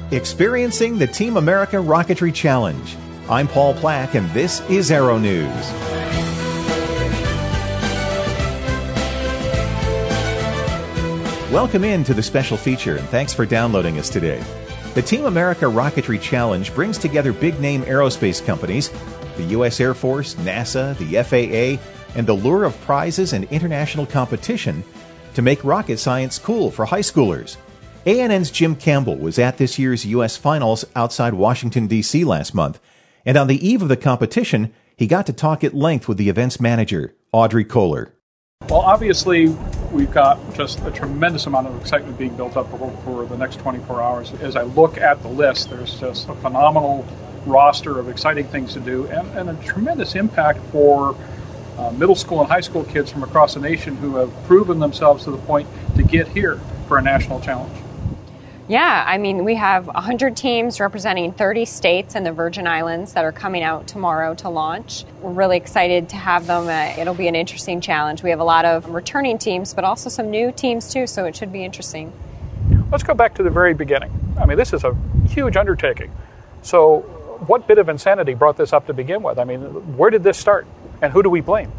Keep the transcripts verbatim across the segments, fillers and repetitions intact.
Experiencing the Team America Rocketry Challenge. I'm Paul Plack, and this is Aero News. Welcome in to the special feature, and thanks for downloading us today. The Team America Rocketry Challenge brings together big-name aerospace companies, the U S Air Force, NASA, the F A A, and the lure of prizes and international competition to make rocket science cool for high schoolers. A N N's Jim Campbell was at this year's U S Finals outside Washington, D C last month, and on the eve of the competition, he got to talk at length with the event's manager, Audrey Kohler. Well, obviously, we've got just a tremendous amount of excitement being built up for, for the next twenty-four hours. As I look at the list, there's just a phenomenal roster of exciting things to do and, and a tremendous impact for uh, middle school and high school kids from across the nation who have proven themselves to the point to get here for a national challenge. Yeah, I mean, we have one hundred teams representing thirty states and the Virgin Islands that are coming out tomorrow to launch. We're really excited to have them. Uh, it'll be an interesting challenge. We have a lot of returning teams, but also some new teams too, so it should be interesting. Let's go back to the very beginning. I mean, this is a huge undertaking. So what bit of insanity brought this up to begin with? I mean, where did this start, and who do we blame?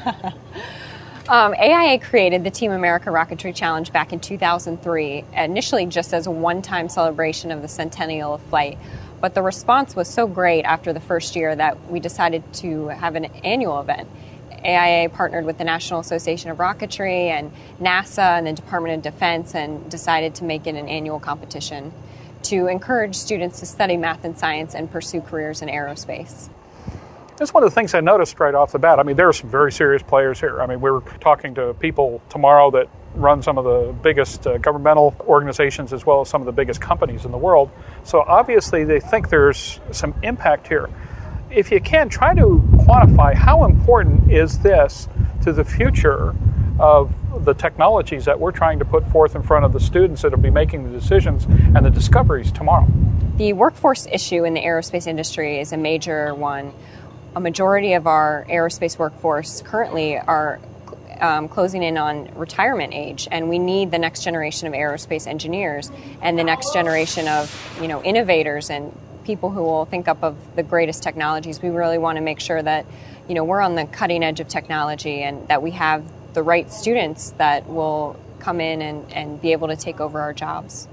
Um, A I A created the Team America Rocketry Challenge back in two thousand three, initially just as a one-time celebration of the centennial of flight. But the response was so great after the first year that we decided to have an annual event. A I A partnered with the National Association of Rocketry and NASA and the Department of Defense and decided to make it an annual competition to encourage students to study math and science and pursue careers in aerospace. That's one of the things I noticed right off the bat. I mean, there are some very serious players here. I mean, we're talking to people tomorrow that run some of the biggest uh, governmental organizations as well as some of the biggest companies in the world. So obviously they think there's some impact here. If you can, try to quantify how important is this to the future of the technologies that we're trying to put forth in front of the students that will be making the decisions and the discoveries tomorrow. The workforce issue in the aerospace industry is a major one. A majority of our aerospace workforce currently are um, closing in on retirement age, and we need the next generation of aerospace engineers and the next generation of, you know, innovators and people who will think up of the greatest technologies. We really want to make sure that, you know, we're on the cutting edge of technology and that we have the right students that will come in and, and be able to take over our jobs.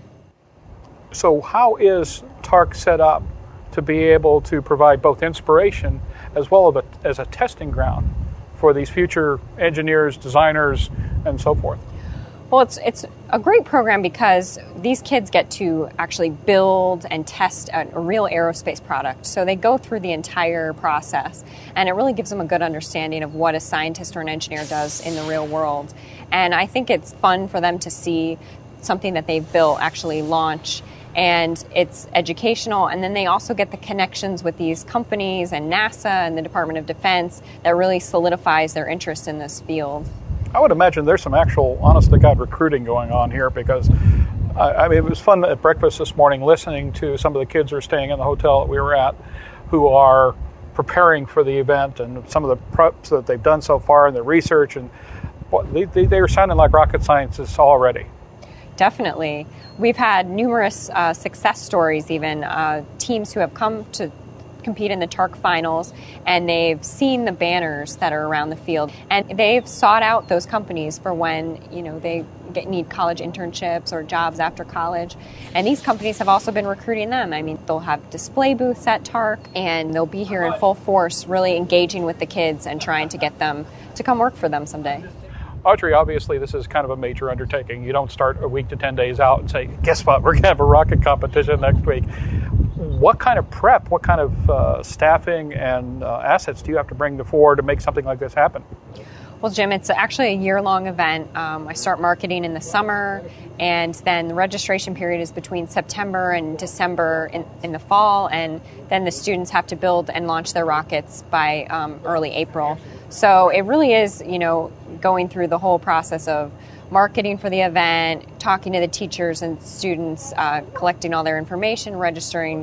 So how is T A R C set up to be able to provide both inspiration as well as a, as a testing ground for these future engineers, designers, and so forth? Well, it's it's a great program because these kids get to actually build and test a, a real aerospace product. So they go through the entire process, and it really gives them a good understanding of what a scientist or an engineer does in the real world. And I think it's fun for them to see something that they've built actually launch, and it's educational, and then they also get the connections with these companies and NASA and the Department of Defense that really solidifies their interest in this field. I would imagine there's some actual honest-to-God recruiting going on here because, I, I mean, it was fun at breakfast this morning listening to some of the kids who are staying in the hotel that we were at who are preparing for the event and some of the preps that they've done so far and the research, and boy, they, they, they are sounding like rocket scientists already. Definitely. We've had numerous uh, success stories, even uh, teams who have come to compete in the T A R C finals, and they've seen the banners that are around the field, and they've sought out those companies for when, you know, they get, need college internships or jobs after college, and these companies have also been recruiting them. I mean, they'll have display booths at T A R C, and they'll be here in full force, really engaging with the kids and trying to get them to come work for them someday. Audrey, obviously this is kind of a major undertaking. You don't start a week to ten days out and say, guess what, we're going to have a rocket competition next week. What kind of prep, what kind of uh, staffing and uh, assets do you have to bring to fore to make something like this happen? Well, Jim, it's actually a year-long event. Um, I start marketing in the summer, and then the registration period is between September and December in, in the fall, and then the students have to build and launch their rockets by um, early April. So it really is, you know, going through the whole process of marketing for the event, talking to the teachers and students, uh, collecting all their information, registering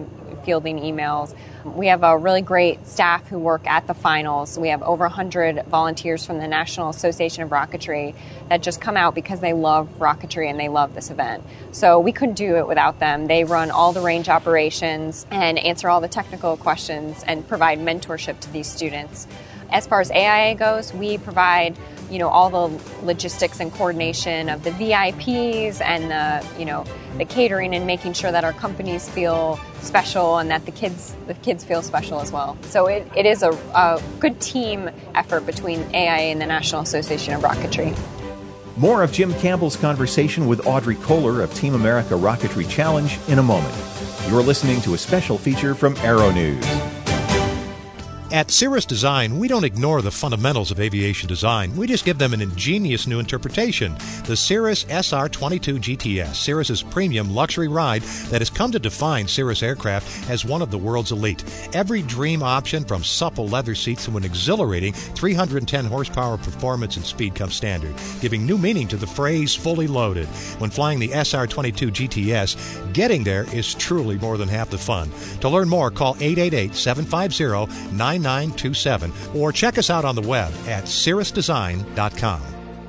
fielding emails. We have a really great staff who work at the finals. We have over one hundred volunteers from the National Association of Rocketry that just come out because they love rocketry and they love this event. So we couldn't do it without them. They run all the range operations and answer all the technical questions and provide mentorship to these students. As far as A I A goes, we provide, you know, all the logistics and coordination of the V I Ps and the, you know, the catering and making sure that our companies feel special and that the kids the kids feel special as well. So it, it is a, a good team effort between A I A and the National Association of Rocketry. More of Jim Campbell's conversation with Audrey Kohler of Team America Rocketry Challenge in a moment. You're listening to a special feature from Aero News. At Cirrus Design, we don't ignore the fundamentals of aviation design. We just give them an ingenious new interpretation. The Cirrus S R twenty-two G T S, Cirrus's premium luxury ride that has come to define Cirrus aircraft as one of the world's elite. Every dream option, from supple leather seats to an exhilarating three hundred ten horsepower performance and speed, comes standard, giving new meaning to the phrase fully loaded. When flying the S R twenty-two G T S, getting there is truly more than half the fun. To learn more, call eight eight eight, seven five zero, nine nine two seven or check us out on the web at cirrus design dot com.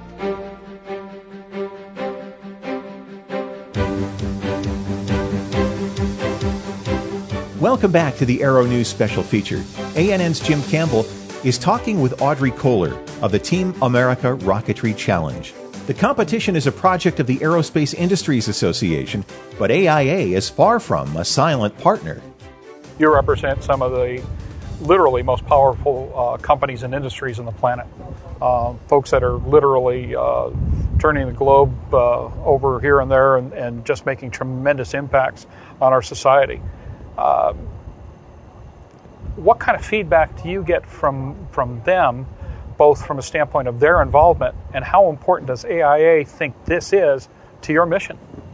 Welcome back to the Aero News special feature. A N N's Jim Campbell is talking with Audrey Kohler of the Team America Rocketry Challenge. The competition is a project of the Aerospace Industries Association, but A I A is far from a silent partner. You represent some of the literally most powerful uh, companies and industries on the planet. Uh, folks that are literally uh, turning the globe uh, over here and there and, and just making tremendous impacts on our society. Uh, what kind of feedback do you get from, from them, both from a standpoint of their involvement, and how important does A I A think this is to your mission?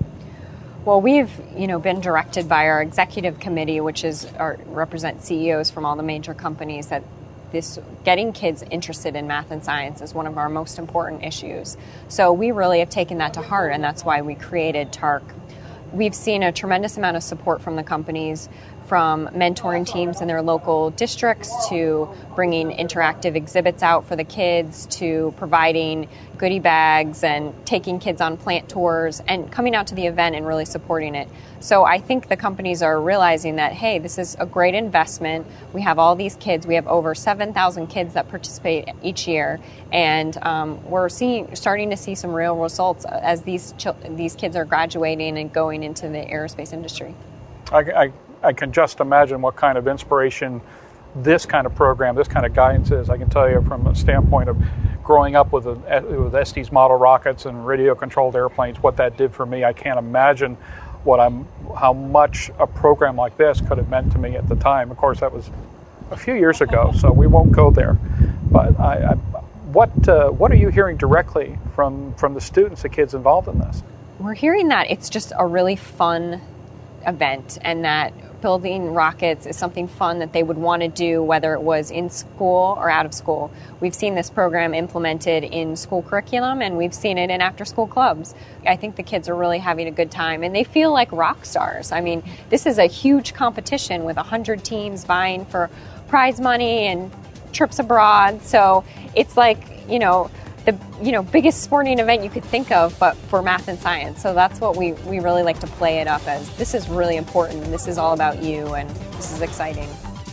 Well, we've, you know, been directed by our executive committee, which is our, represent C E Os from all the major companies, that this getting kids interested in math and science is one of our most important issues. So we really have taken that to heart, and that's why we created T A R C. We've seen a tremendous amount of support from the companies, from mentoring teams in their local districts to bringing interactive exhibits out for the kids to providing goodie bags and taking kids on plant tours and coming out to the event and really supporting it. So I think the companies are realizing that, hey, this is a great investment. We have all these kids. We have over seven thousand kids that participate each year, and um, we're seeing, starting to see some real results as these ch- these kids are graduating and going into the aerospace industry. I, I I can just imagine what kind of inspiration this kind of program, this kind of guidance is. I can tell you from a standpoint of growing up with, a, with Estes model rockets and radio-controlled airplanes, what that did for me. I can't imagine what I'm, how much a program like this could have meant to me at the time. Of course, that was a few years ago, so we won't go there. But I, I, what uh, what are you hearing directly from, from the students, the kids involved in this? We're hearing that it's just a really fun event, and that building rockets is something fun that they would want to do, whether it was in school or out of school. We've seen this program implemented in school curriculum, and we've seen it in after-school clubs. I think the kids are really having a good time, and they feel like rock stars. I mean, this is a huge competition with one hundred teams vying for prize money and trips abroad. So it's like, you know, the you know biggest sporting event you could think of, but for math and science. So that's what we, we really like to play it up as. This is really important. This is all about you, and this is exciting.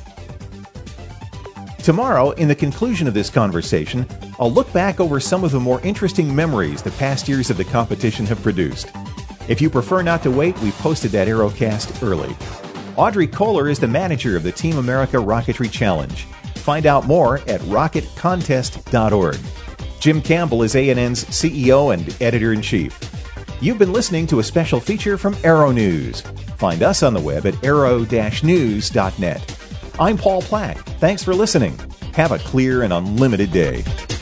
Tomorrow, in the conclusion of this conversation, I'll look back over some of the more interesting memories the past years of the competition have produced. If you prefer not to wait, we posted that Aerocast early. Audrey Kohler is the manager of the Team America Rocketry Challenge. Find out more at rocket contest dot org. Jim Campbell is A N N's C E O and Editor-in-Chief. You've been listening to a special feature from Aero News. Find us on the web at aero dash news dot net. I'm Paul Plack. Thanks for listening. Have a clear and unlimited day.